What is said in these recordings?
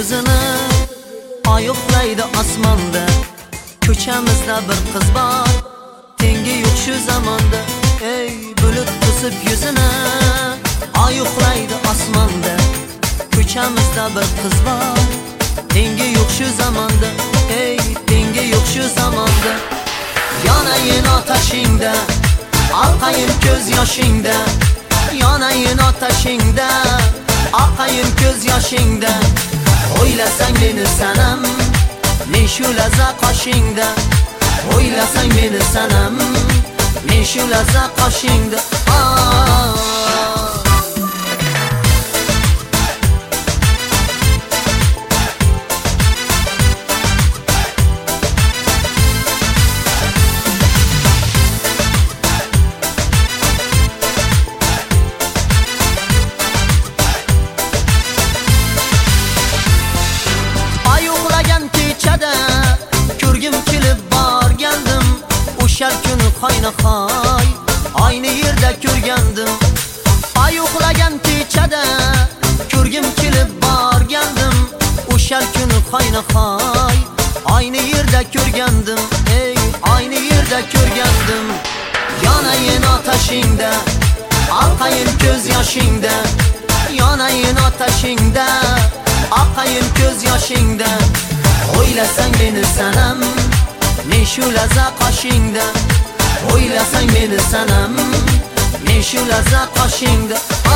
yuzini, oy uxlaydi osmonda. Ko'chamizda bir qiz bor, tengi yo'q shu zamonda. Ey bulut to'sib yuzini, oy uxlaydi osmonda. Ko'chamizda bir qiz bor, tengi yo'q shu zamonda. Ey tengi yo'q shu zamonda. Yonayin otashingda, oqayin ko'z yoshingda. Yonayin otashingda, oqayin ko'z yoshingda. O'ylasang meni sanam, men shu laza qoshingda. O'ylasang meni sanam, men shu laza qoshingda. Ko'rgim kelib borgandim, o'shal kuni qoynahoy ayni yerda ko'rgandim. Ay uxlagan kechada ko'rgim kelib borgandim, o'shal kuni qoynahoy ayni yerda ko'rgandim. Ey ayni yerda ko'rgandim. Yonayin otashingda, oqayin ko'z yoshingda. Yonayin otashingda, oqayin ko'z yoshingda. O'ylasang meni sanam, men shu laza qoshingda. O'ylasang meni sanam, men shu laza qoshingda.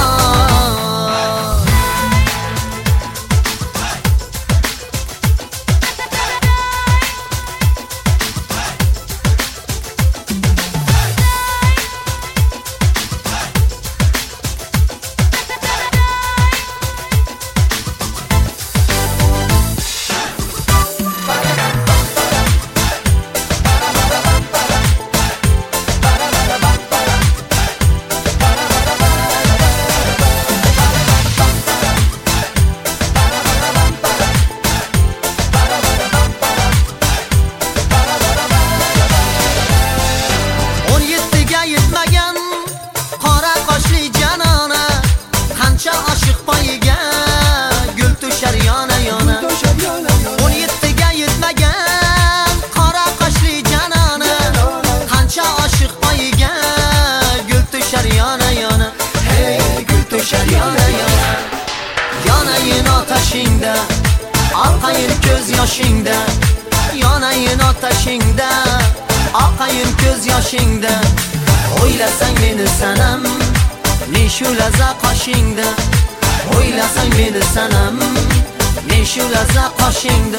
Yonayin otashingda, oqayin ko'z yoshingda. Yonayin otashingda, oqayin ko'z yoshingda. O'ylasang meni sanam, men shu laza qoshingda. O'ylasang meni sanam, men shu laza qoshingda.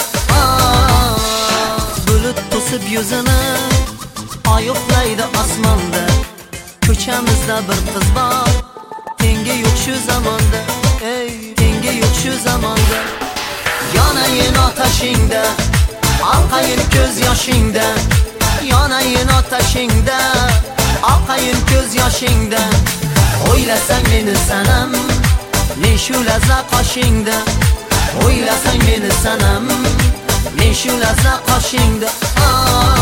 Bulut to'sib yuzini, oy uxlaydi osmonda. Ko'chamizda bir qiz bor, tengi yo'q shu zamonda. Ey tengi yo'q shu zamonda. Yonayin otashingda, oqayin ko'z yoshingda. Yonayin otashingda, oqayin ko'z yoshingda. O'ylasang meni sanam, men shu laza qoshingda. O'ylasang meni sanam, men shu laza qoshingda.